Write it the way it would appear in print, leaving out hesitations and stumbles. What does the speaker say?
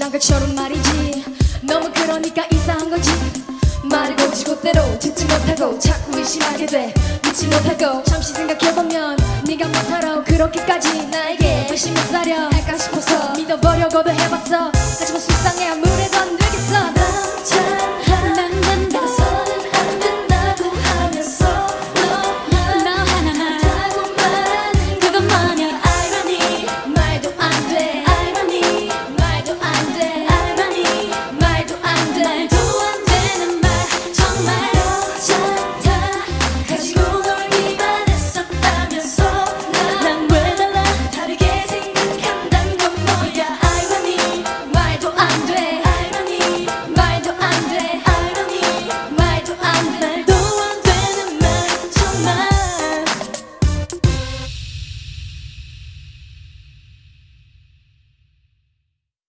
심심한 것처럼 말이지. 너무 그러니까 이상한 거지. 말을 곧이곧대로 듣지 못하고 자꾸 의심하게 돼. 믿지 못하고 잠시 생각해보면 네가 못하러 그렇게까지 나에게 의심을 사려 할까 싶어서 믿어보려고도 해봤어. 하지만 속상해.